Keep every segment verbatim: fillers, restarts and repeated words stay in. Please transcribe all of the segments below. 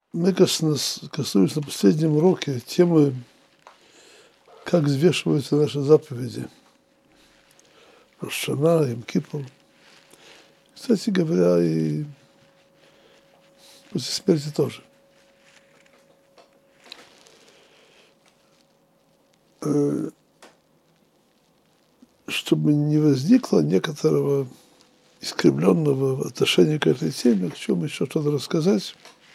Мы коснулись на последнем уроке темы, как взвешиваются наши заповеди. Рош ха-Шана, Йом-Кипур. Кстати говоря, и после смерти тоже. Чтобы не возникло некоторого искривленного отношения к этой теме, хочу вам еще что-то рассказать.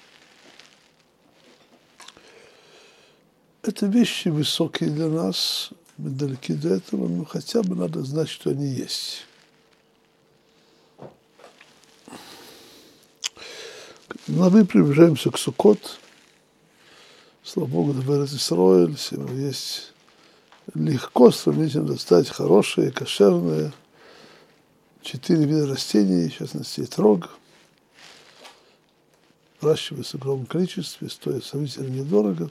Это вещи высокие для нас, мы далеки до этого, но хотя бы надо знать, что они есть. Но мы приближаемся к Суккот. Слава Богу, в Эрец Исроэль есть легко сравнительно достать хорошие, кошерные, четыре вида растений, в частности, этрог. Выращивается в огромном количестве, стоит сравнительно недорого.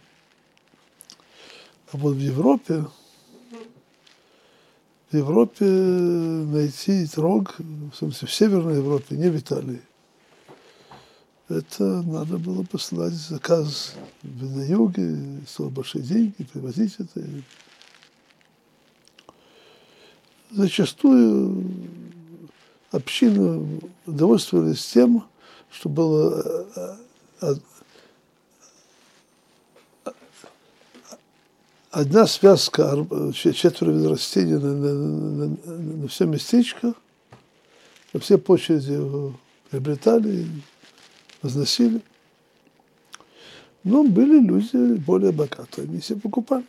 А вот в Европе, в Европе найти этрог, в смысле в Северной Европе, не в Италии, это надо было посылать заказ на юге, стоило большие деньги, привозить это. Зачастую общины довольствовались тем, что было одна связка, четверо видов растений на, на, на, на все местечко, на все площади приобретали, возносили. Но были люди более богатые, они все покупали.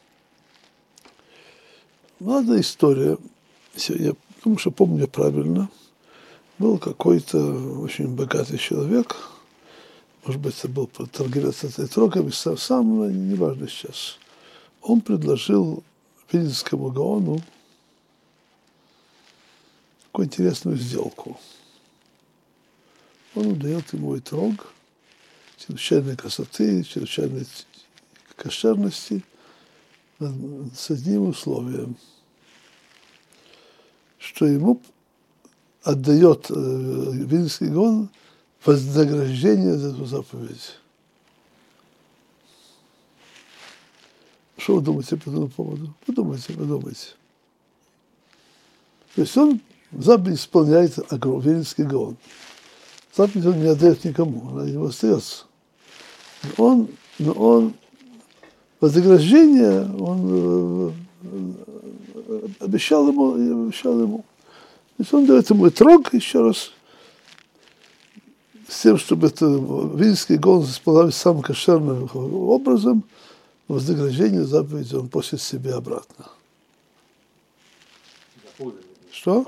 Ну, одна история, я потому что помню правильно, был какой-то очень богатый человек, может быть, это был торговец этрогами, сам, сам неважно сейчас. Он предложил Вильнюсскому Гаону такую интересную сделку. Он дает ему этрог чрезвычайной красоты, чрезвычайной кошерности с одним условием, что ему отдает э, Вильнюсский Гаон вознаграждение за эту заповедь. Что вы думаете по этому поводу? Подумайте, подумайте. То есть он заповедь исполняет Вильнюсский Гаон. Заповедь он не отдает никому, она ему остается. Но он, но он вознаграждение он э, обещал ему, обещал ему. То есть он дает ему этрог, еще раз, с тем, чтобы это Вильнюсский Гаон исполнял самым кошерным образом, вознаграждение заповеди он просит себе обратно. Что?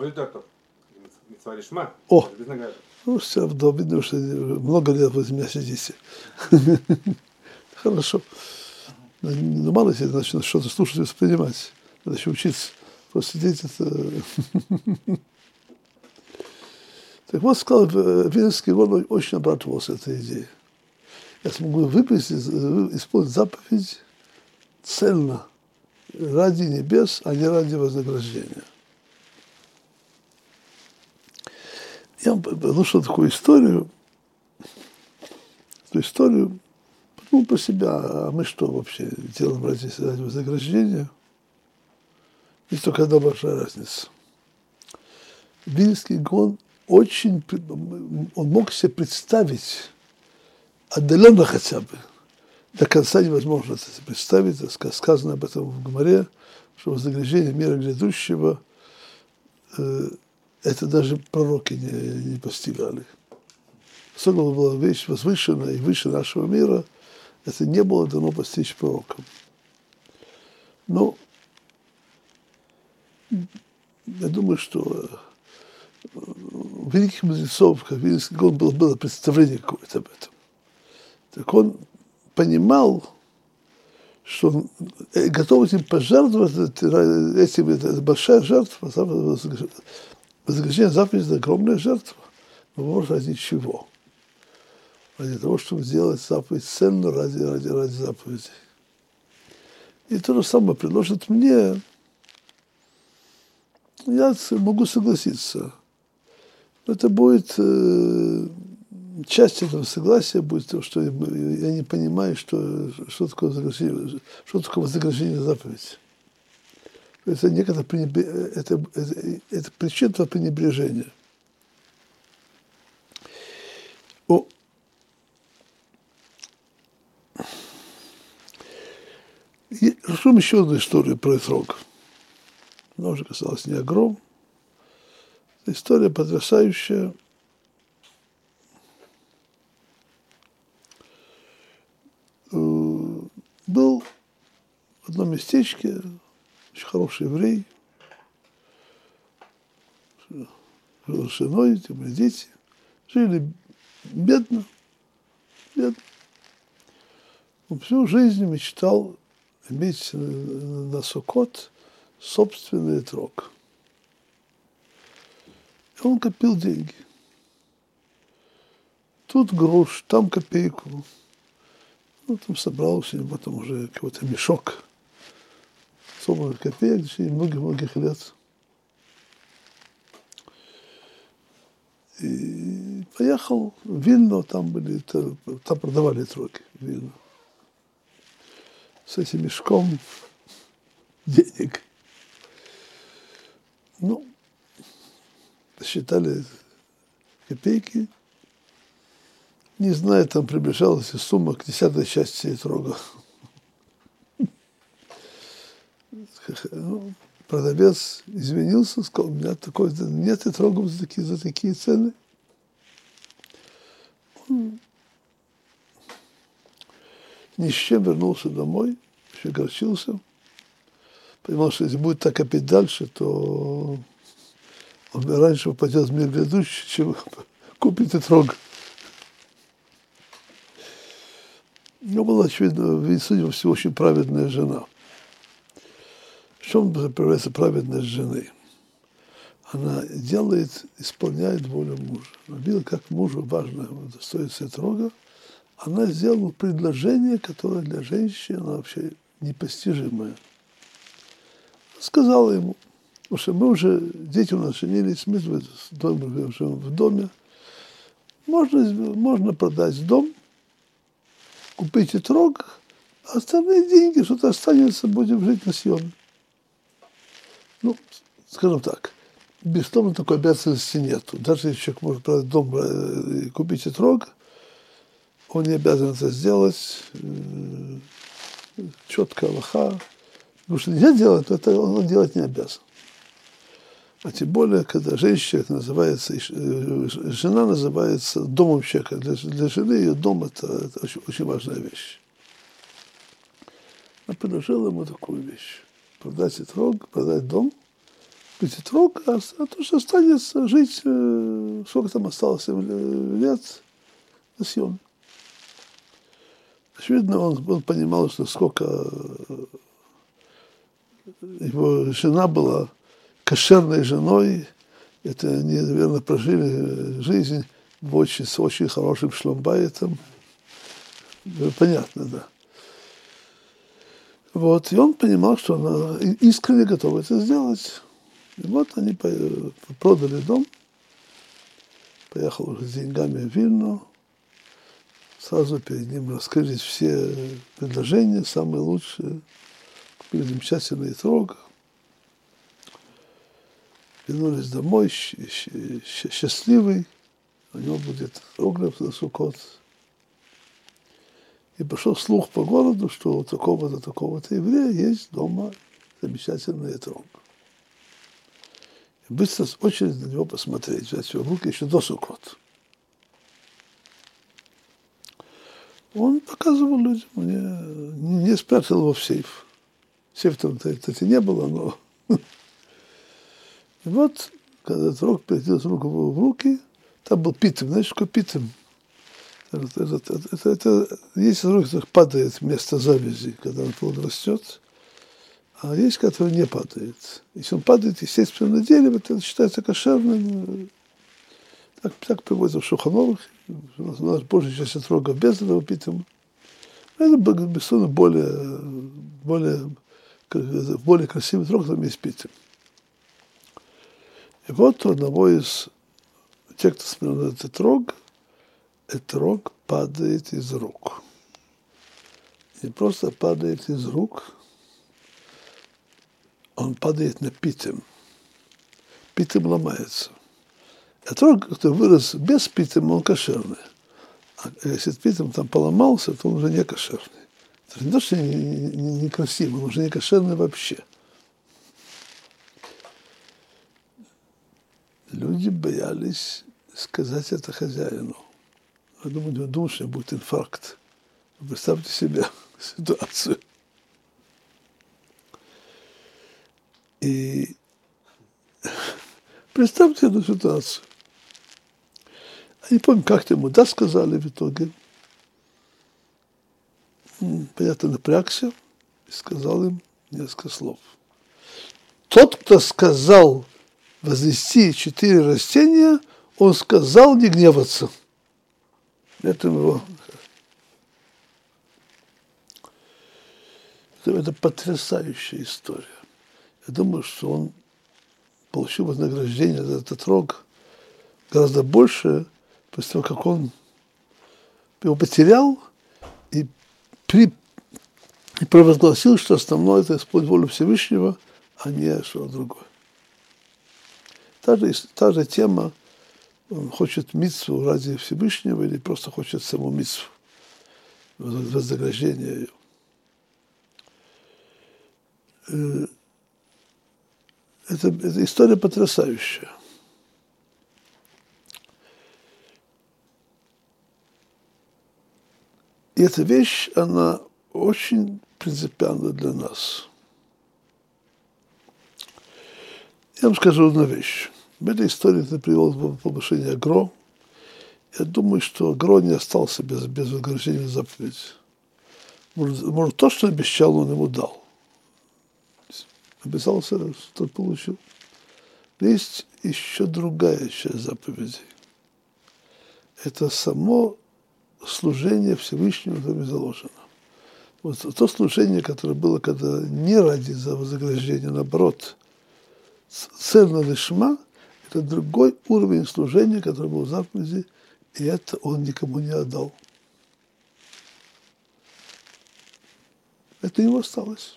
О! Ну, все равно видно, что много лет возле меня сидите. Хорошо. Ну, мало ли, значит, что-то слушать и воспринимать. Надо еще учиться. Просто сидеть это... Так вот, сказал, Вильнюсский Гаон очень обрадовался этой идее. Я смогу выполнить, исполнить заповедь цельно, ради небес, а не ради вознаграждения. Я послушал такую историю, эту историю, подумал про себя, а мы что вообще делаем ради, ради вознаграждения? Есть только одна большая разница. Вильнюсский Гаон очень, он мог себе представить, отдаленно хотя бы, до конца невозможно это представить, сказано об этом в Гемаре, что вознаграждение мира грядущего, э, это даже пророки не, не постигали. Поскольку была вещь возвышенная и выше нашего мира, это не было дано постичь пророкам. Но я думаю, что у великих мудрецов, как Вильнюсский Гаон, было, было представление какое-то об этом. Так он понимал, что он готов этим пожертвовать, этим, это большая жертва, вознаграждение заповеди – это огромная жертва, но может ради чего? Ради того, чтобы сделать заповедь ценно ради, ради, ради заповеди. И то же самое предложит мне, я могу согласиться. Это будет э, часть этого согласия будет то, что я не понимаю, что, что такое вознаграждение, что такое вознаграждение за заповедь. Это некоторое пренебр... это, это, это причина пренебрежения. О. И расскажем еще одну историю про Этрог. Она уже касалась не Агро. Это история потрясающая. Был в одном местечке очень хороший еврей, жил с женой, были дети, жили бедно, бедно. Он всю жизнь мечтал иметь на Суккот собственный этрог. И он копил деньги. Тут грош, там копейку. Ну, там собрался, и потом уже какой-то мешок собранных копеек в течение многих-многих лет. И поехал в Вильно, там были, там продавали этроги в Вильно. С этим мешком денег. Ну, посчитали копейки. Не знаю, там приближалась сумма к десятой части этрога. Ну, продавец извинился, сказал, у меня такой, нет этрогов за такие, за такие цены. Он ни с чем вернулся домой, еще огорчился. Понимал, что если будет так опять дальше, то он раньше попадет в мир грядущий, чем купит этрог. У него была, очевидно, судя по всему, очень праведная жена. В чем проявляется праведность жены? Она делает, исполняет волю мужа. Она видела, как мужу важно достоинство этрога. Она сделала предложение, которое для женщины она вообще непостижимое. Сказала ему, потому что мы уже, дети у нас женились, мы живем в доме. Можно, можно продать дом, купить этрог, а остальные деньги, что-то останется, будем жить на съеме. Ну, скажем так, безусловно, такой обязанности нету. Даже если человек может продать дом и купить этрог, он не обязан это сделать. Четко алаха. Потому что нельзя делать, то это он делать не обязан. А тем более, когда женщина называется, жена называется домом человека. Для, для жены ее дом это, это очень, очень важная вещь. Она предложила ему такую вещь. Продать этрог, продать дом, купить этрог, а то, что останется, жить, сколько там осталось лет, на съеме. Очевидно, он, он понимал, что сколько его жена была кошерной женой, это они, наверное, прожили жизнь в очень, с очень хорошим шломбайтом. Понятно, да. Вот, и он понимал, что она искренне готова это сделать. И вот они продали дом, поехал уже с деньгами в Вильну, сразу перед ним раскрылись все предложения, самые лучшие, купили замечательный этрог, вернулись домой счастливый, у него будет этрог на Суккот. И пошел слух по городу, что у такого-то, такого-то еврея есть дома замечательный этрог. И быстро очередь на него посмотреть, взять его в руки еще до Суккот. Он показывал людям, не, не спрятал его в сейф. Сейф-то, кстати, не было, но... И вот, когда этрог перейдет с рук в руки, там был питем. Знаешь, что такое питем? Это, это, это, это, это, есть этрог, который падает вместо завязи, когда он плод растет, а есть, который не падает. Если он падает, естественно, на дерево, это считается кошерным. Так, так приводится в Шулхан Арух. У нас, у нас большая часть этрога без этого питема. Это, безусловно, более, более, более красивый этрог, там есть питем. И вот у одного из тех, кто смотрел на этот этрог, этрог падает из рук. Не просто падает из рук, он падает на питем. Питем ломается. Этрог, который вырос без питем, он кошерный. А если питем там поломался, то он уже не кошерный. Это не то, что некрасивый, он уже не кошерный вообще. Люди боялись сказать это хозяину. Я думаю, думаю, что будет инфаркт. Представьте себе ситуацию. И представьте эту ситуацию. Я не помню, как-то ему да сказали в итоге. Понятно, напрягся и сказал им несколько слов. Тот, кто сказал вознести четыре растения, он сказал не гневаться. Это его. Это потрясающая история. Я думаю, что он получил вознаграждение за этот рог гораздо больше после того, как он его потерял и, при, и провозгласил, что основное это исполнить волю Всевышнего, а не что-то другое. Та же, та же тема, он хочет мицву ради Всевышнего или просто хочет саму мицву, вознаграждение ее. Это, это история потрясающая. И эта вещь, она очень принципиальна для нас. Я вам скажу одну вещь. В этой истории это привело к повышению Агро. Я думаю, что Агро не остался без, без вознаграждения заповеди. Может, может, то, что обещал, он ему дал. Обязался, что получил. Но есть еще другая часть заповедей. Это само служение Всевышнему, которое заложено. Вот то служение, которое было когда не ради за вознаграждения, наоборот, цель на лишма, это другой уровень служения, который был в заповеди, и это он никому не отдал. Это его осталось.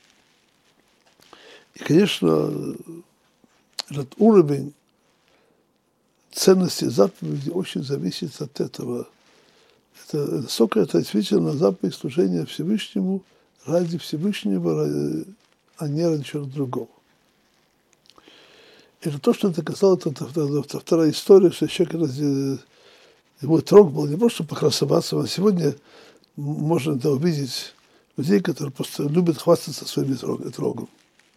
И, конечно, этот уровень ценности заповеди очень зависит от этого. Это высокая ответственность на заповедь служения Всевышнему ради Всевышнего, ради, а не ради чего-то другого. И то, что это касалось, это, это, это вторая история, что человек, его трог был не просто покрасоваться, а сегодня можно это увидеть людей, которые просто любят хвастаться своим трогом.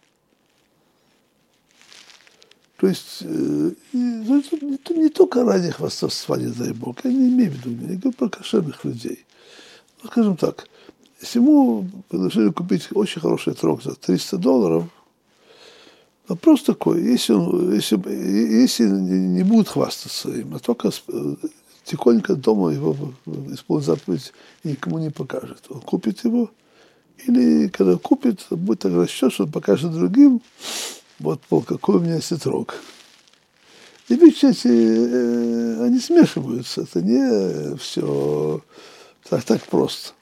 То есть э, это не, не только ради хвастовства, не дай Бог, я не имею в виду, я говорю про кошерных людей. Ну, скажем так, если ему предложили купить очень хороший трог за триста долларов, вопрос такой, если он если, если не будет хвастаться им, а только тихонько дома его исполнит заповедь и никому не покажет, он купит его, или когда купит, будет так расчет, что он покажет другим, вот, Пол, какой у меня есть трог. И вещи эти, э, они смешиваются, это не все так, так просто.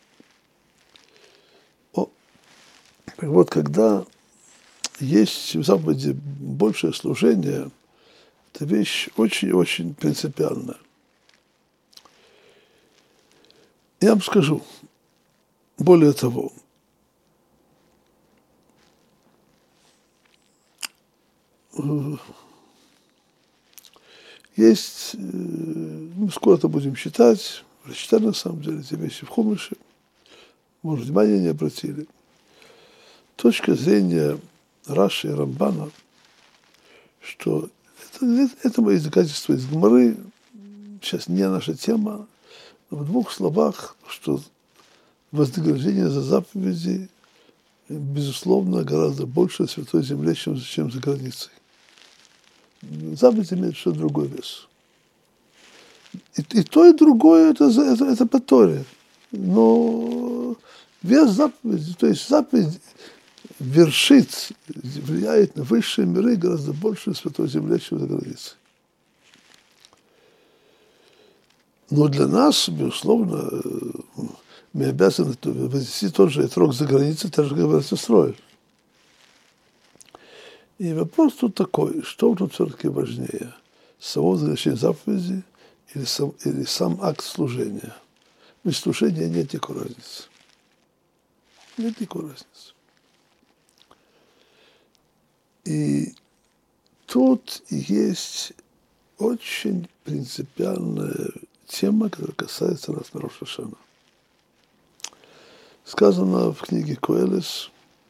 О, вот когда есть в заповеди большее служение, это вещь очень-очень принципиальная. Я вам скажу, более того, есть, мы скоро это будем читать, прочитали на самом деле эти вещи в Хумыше, может, внимания не обратили. Точка зрения Раши и Рамбана, что это, это, это мои доказательства из Гмары, сейчас не наша тема, но в двух словах, что вознаграждение за заповеди, безусловно, гораздо больше в Святой Земле, чем, чем за границей. Заповедь имеет что-то другой вес. И, и то, и другое это, это, это по Торе. Но вес заповеди, то есть заповедь вершит, влияет на высшие миры гораздо больше в Святой Земле, чем за границей. Но для нас, безусловно, мы обязаны вывести тот же отрок за границей, так же, как в Израиле. И вопрос тут такой, что тут все-таки важнее, само возвращение заповеди или сам, или сам акт служения? Без служения нет никакой разницы. Нет никакой разницы. И тут есть очень принципиальная тема, которая касается нас на Рош ха-Шана. Сказано в книге Коэлес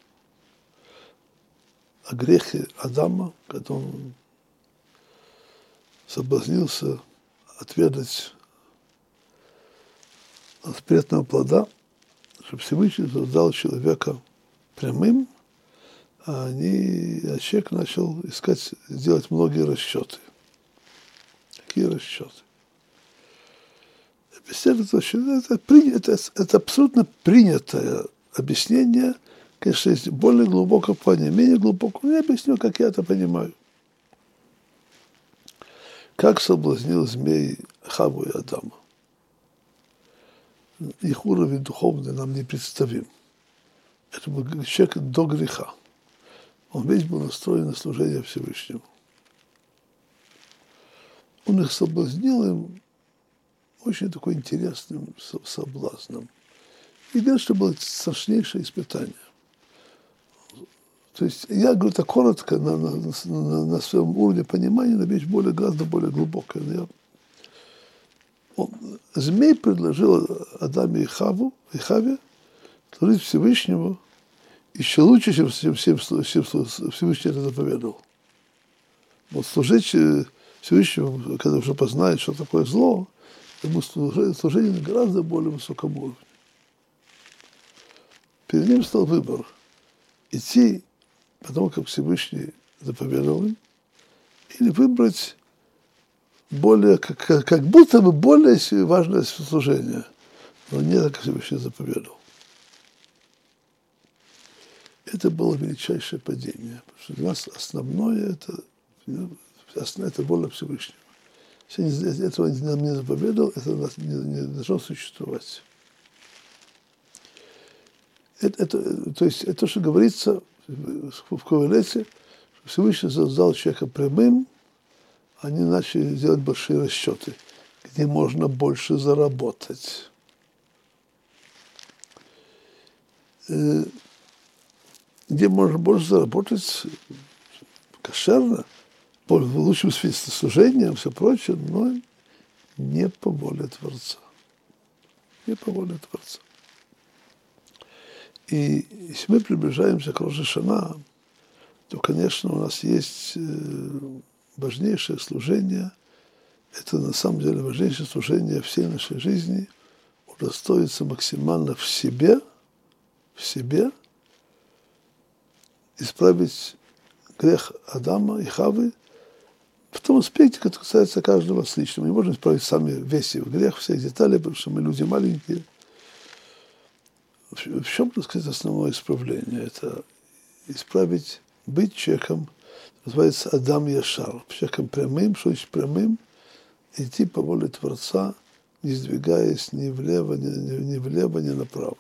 о грехе Адама, когда он соблазнился отведать от запретного плода, чтобы Всевышний создал человека прямым, а, они, а человек начал искать, делать многие расчеты. Какие расчеты? Это, это, это, это абсолютно принятое объяснение. Конечно, есть более глубокое понимание, менее глубокое. Я объясню, как я это понимаю. Как соблазнил змей Хаву и Адама. Их уровень духовный нам не представим. Это был человек до греха. Он весь был настроен на служение Всевышнему. Он их соблазнил им очень такой интересным соблазном. И говорит, что было страшнейшее испытание. То есть я говорю так коротко, на, на, на, на своем уровне понимания, на вещь более, гораздо более глубокая. Я, он, змей предложил Адаме и Хаву, и Хаве служить Всевышнему еще лучше, чем всем, всем, всем Всевышний это заповедовал. Вот служить Всевышнему, когда уже познает, что такое зло, ему служение, служение на гораздо более высоком уровне. Перед ним стал выбор идти, потому как Всевышний заповедовал им, или выбрать более, как, как будто бы более важное служение, но не так, как Всевышний заповедовал. Это было величайшее падение, потому что для нас основное это, это воля Всевышнего. Если этого нам не заповедовал, это нас не, не должно существовать. Это, это, то есть это то, что говорится в Ковелете, что Всевышний создал человека прямым, они начали делать большие расчеты, где можно больше заработать. Где можно больше заработать кошерно, в лучшем смысле служением, все прочее, но не по воле Творца. Не по воле Творца. И если мы приближаемся к Рош ха-Шана, то, конечно, у нас есть важнейшее служение. Это на самом деле важнейшее служение всей нашей жизни. Удостоиться максимально в себе, в себе, исправить грех Адама и Хавы в том аспекте, который касается каждого с лично. Мы не можем исправить сами весь его грех, все детали, потому что мы люди маленькие. В чем, так сказать, основное исправление? Это исправить, быть человеком, называется Адам Яшар, человеком прямым, что значит прямым, идти по воле Творца, не сдвигаясь ни влево, ни, ни влево, ни направо.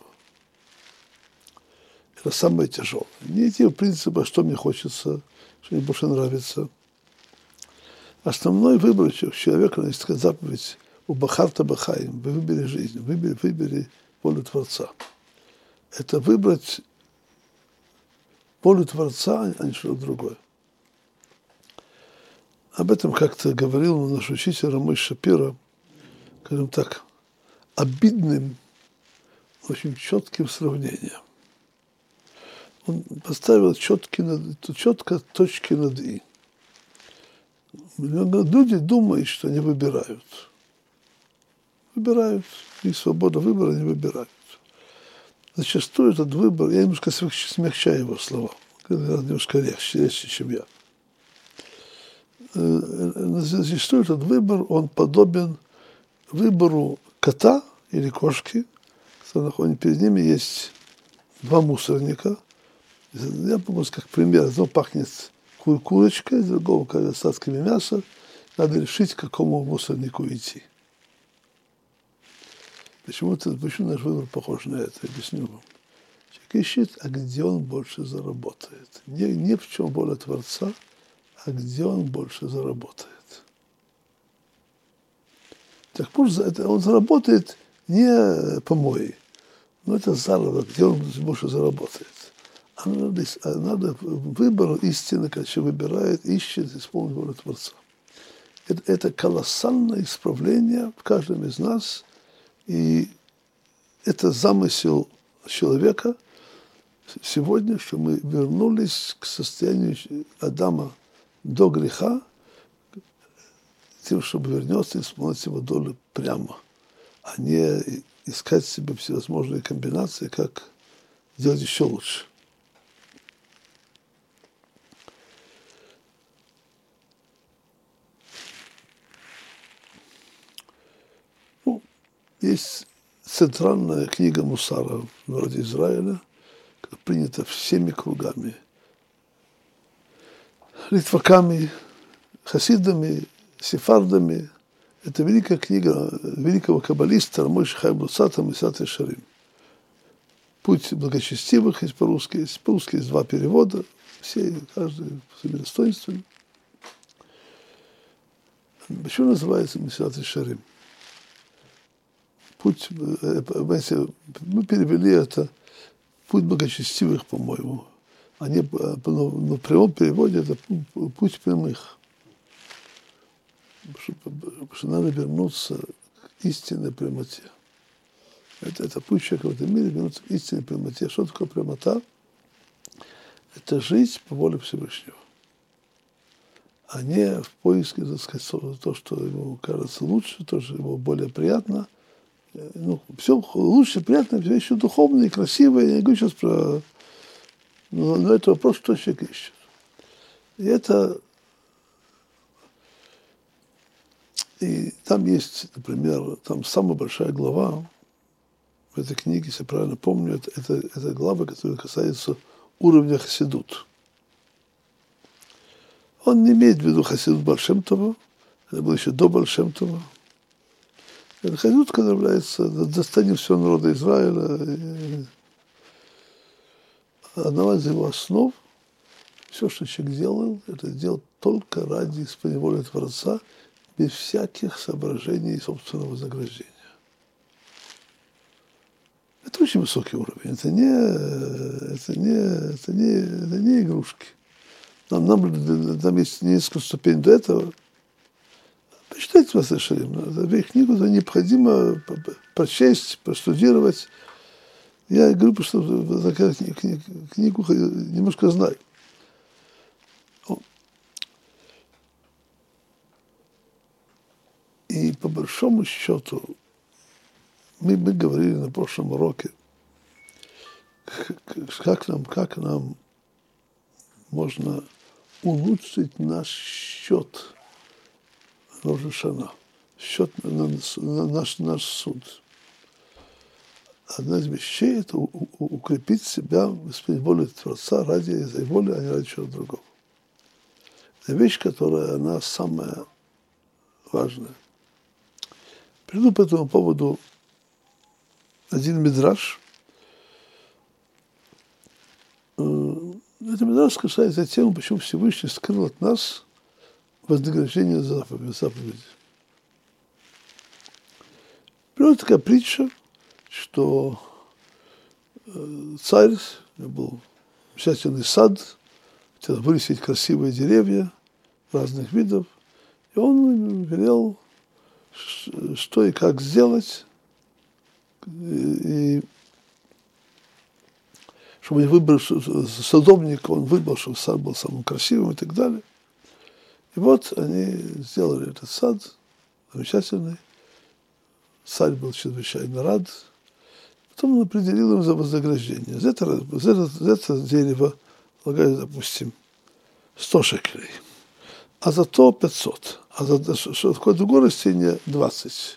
Это самое тяжелое. Не идти в принципе, а что мне хочется, что мне больше нравится. Основной выбор человека, если сказать заповедь, у Бахарта Бахаим, выбери жизнь, выбери, выбери волю Творца. Это выбрать волю Творца, а не что-то другое. Об этом как-то говорил наш учитель Рамой Шапира, скажем так, обидным, очень четким сравнением. Он поставил четкие, четко точки над «и». Люди думают, что они выбирают. Выбирают, и свобода выбора не выбирают. Зачастую этот выбор, я немножко смягчаю его слова, немножко легче, легче, чем я. Зачастую этот выбор, он подобен выбору кота или кошки, перед ними есть два мусорника. Я помню, как пример, одно пахнет курочкой, другого остатками мяса. Надо решить, к какому мусорнику идти. Почему, это, почему наш выбор похож на это? Объясню вам. Человек ищет, а где он больше заработает. Не, не в чем воля Творца, а где он больше заработает. Так пусть он заработает не помой, но это заработок, где он больше заработает. А надо, а надо выбор истины, когда человек выбирает, ищет, исполнить волю Творца. Это, это колоссальное исправление в каждом из нас, и это замысел человека сегодня, что мы вернулись к состоянию Адама до греха, тем, чтобы вернется и исполнить его долю прямо, а не искать себе всевозможные комбинации, как делать еще лучше. Ну, есть центральная книга Мусара в народе Израиля, принята всеми кругами, литваками, хасидами, сефардами. Это великая книга великого каббалиста Мойше Хаим Луцата Месилат Йешарим. «Путь благочестивых» есть по-русски, есть по-русски есть два перевода, все, каждый по своим достоинствам. Почему называется Месилат Йешарим? Путь, мы перевели это «Путь благочестивых», по-моему. Они, но в прямом переводе это «Путь прямых». Потому что надо вернуться к истинной прямоте. Это, это путь человека в этом мире, вернуться к истинной прямоте. Что такое прямота? Это жить по воле Всевышнего. А не в поиске, так сказать, то, что ему кажется лучше, то, что ему более приятно. Ну, все лучше, приятно, все еще духовное, красивое. Я не говорю сейчас про... Но, но это вопрос, что человек ищет. И это... И там есть, например, там самая большая глава в этой книге, если я правильно помню, это, это, это глава, которая касается уровня хасидут. Он не имеет в виду хасидут Баал Шем Това, это было еще до Баал Шем Това. Это хасидут, который является достоянием всего народа Израиля. Одна из его основ, все, что человек делал, это делал только ради исполнения воли Творца, без всяких соображений собственного вознаграждения. Это очень высокий уровень. Это не, это не, это не, это не игрушки. Нам, нам, нам есть несколько ступеней до этого. Почитайте Месилат Йешарим. Эту книгу необходимо прочесть, простудировать. Я говорю, что такую книгу немножко знаю. И по большому счету, мы, мы говорили на прошлом уроке, как нам, как нам можно улучшить наш счет Рош ха-Шана, счет на, на наш, наш суд. Одна из вещей – это у, у, укрепить себя в исполнении воли Творца ради этой воли, а не ради чего другого. Это вещь, которая, она самая важная. Приду по этому поводу один мидраш. Этот мидраш касается темы, почему Всевышний скрыл от нас вознаграждение за заповеди. Приводит такая притча, что царь, был замечательный сад, хотел вырастить красивые деревья разных видов, и он велел, что и как сделать, и, и чтобы не выбрал садовника, он выбрал, чтобы сад был самым красивым и так далее. И вот они сделали этот сад замечательный. Царь был чрезвычайно рад. Потом он определил им за вознаграждение. За это, за это, за это дерево полагаю, допустим, сто шекелей, а за то пятьсот. А за что такое другое растение двадцать.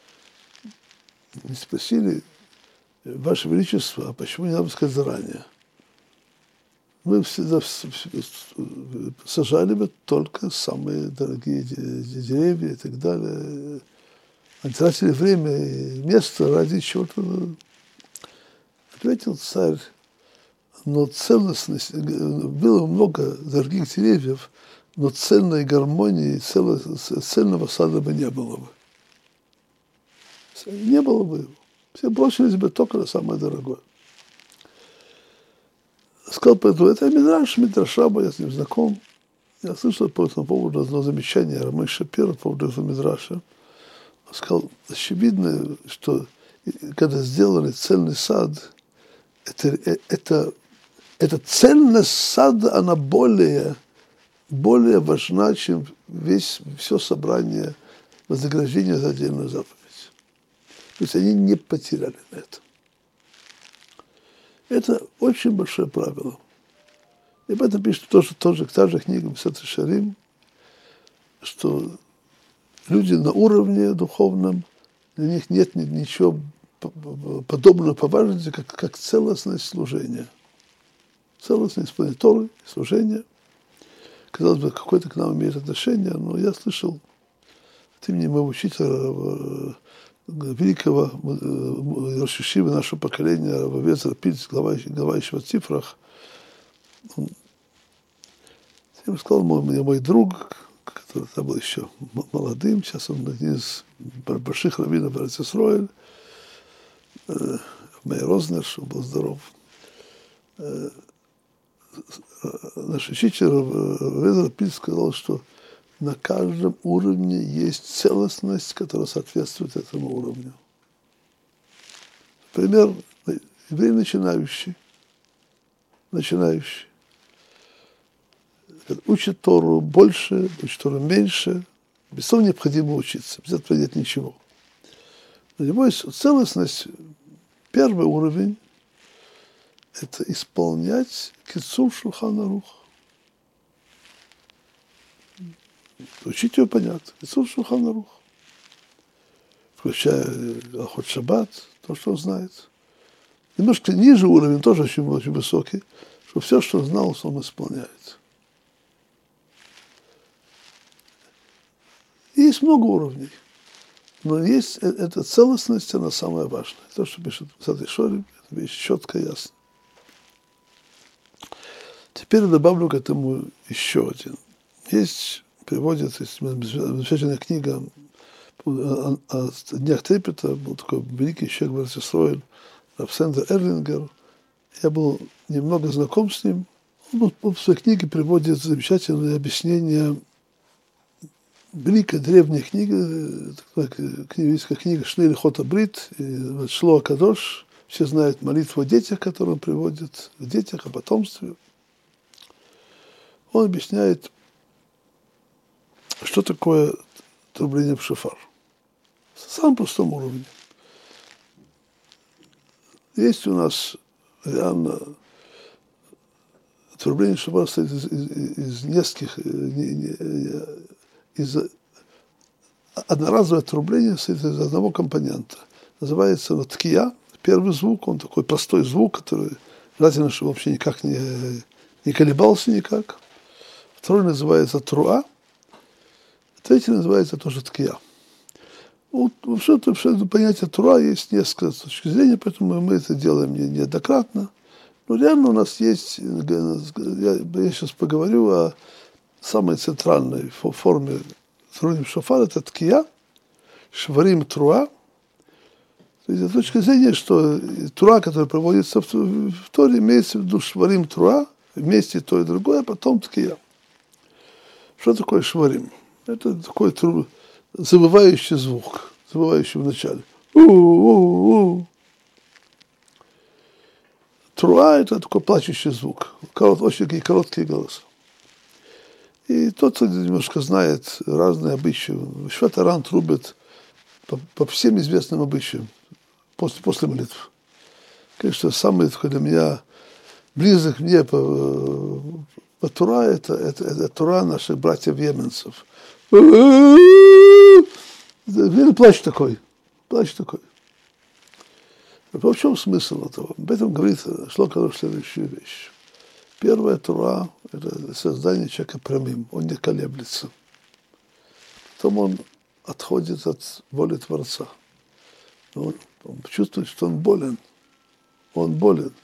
Не спросили, Ваше Величество, а почему не надо сказать заранее? Мы всегда сажали бы только самые дорогие деревья и так далее. Они тратили время и место ради чего-то. Ответил царь, но целостность, было много дорогих деревьев, но цельной гармонии, цельного сада бы не было бы. Не было бы его. Все бросились бы только на самое дорогое. Сказал поэтому, это Мидраш, Мидрашаба, я с ним знаком. Я слышал по этому поводу одно замечание Рамей Шапира по поводу этого Мидраша. Он сказал, очевидно, что когда сделали цельный сад, это, это, эта цельность сада, она более, более важна, чем весь, все собрание вознаграждения за отдельную заповедь. То есть они не потеряли на это. Это очень большое правило. И об этом пишет тоже, тоже та же книга Месет Шарим, что люди на уровне духовном, для них нет ничего подобного по важности, как, как целостность служения. Целостное исполнение Торы, служение. Казалось бы, какое-то к нам имеет отношение, но я слышал от имени моего учителя, великого Рош ешивы нашего поколения, Рав Эвиэзер Пильц, глава, глава еще в цифрах, он, я сказал, мой, мой друг, который тогда был еще молодым, сейчас он один из больших раввинов Эрец-Исроэль, э, Мейер Рознер, он был здоров. Э, наш учитель Рав Эвиэзер Пильц сказал, что на каждом уровне есть целостность, которая соответствует этому уровню. Например, еврей начинающий, начинающий, учит Тору больше, учит Тору меньше, без того необходимо учиться, без этого нет ничего. У него есть целостность, первый уровень, это исполнять кицур Шулхан Арух. Учить его понятно. Кицур Шулхан Арух. Включая Алхот Шаббат, то, что он знает. Немножко ниже уровень, тоже очень, очень высокий, что все, что он знал, он исполняет. Есть много уровней, но есть эта целостность, она самая важная. То, что пишет Месет Шарим, это вещь четко и ясно. Теперь добавлю к этому еще один. Есть, приводит, есть замечательная книга о, о Днях Трепета, был такой великий человек в Эрец-Исроэль, Рав Сендер Эрлингер. Я был немного знаком с ним. Он в своей книге приводит замечательное объяснение великой древней книги, есть как книга Шней Лихот Абрит, Шло Акадош. Все знают молитву о детях, которую он приводит, о детях, о потомстве. Он объясняет, что такое трубление в шофар. На самом простом уровне. Есть у нас реально трубление в шофар состоит из, из, из нескольких, из одноразовое трубление состоит из одного компонента. Называется оно ткия. Первый звук, он такой простой звук, который желательно, чтобы вообще никак не, не колебался никак. Второй называется труа. Третий называется тоже ткия. Вот, вообще, вообще понятие труа есть несколько точек зрения, поэтому мы это делаем не, неоднократно. Но реально у нас есть, я, я сейчас поговорю о самой центральной форме трубления в шофар, это ткия, шварим труа. То есть, с точки зрения, что труа, которая проводится в, в Торе, имеется в виду шварим труа, вместе то и другое, а потом ткия. Что такое шварим? Это такой тру... завывающий звук, завывающий в начале. У-у-у-у. Труа – это такой плачущий звук, корот, очень такие короткие голоса. И тот, кто немножко знает разные обычаи, Шват Аран трубит по, по всем известным обычаям после, после молитв. Конечно, самый такой для меня близок мне по, по Тура, это, это, это Тура наших братьев-йеменцев. Плач такой, плач такой. В чем смысл этого? Об этом говорит Шло Акадош следующую вещь. Первая Тура – это создание человека прямым, он не колеблется. Потом он отходит от воли Творца. Он, он чувствует, что он болен. Он болен.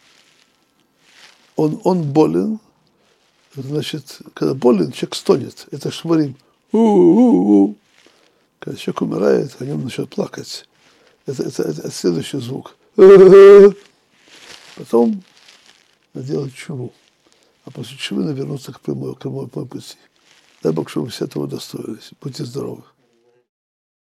Он, он болен, значит, когда болен, человек стонет. Это шмарим. У-у-у-у. Когда человек умирает, о нем начнет плакать. Это, это, это следующий звук. Потом делать чуву. А после чувы навернуться к прямой, к прямой пути. Дай Бог, чтобы вы все этого удостоились. Будьте здоровы.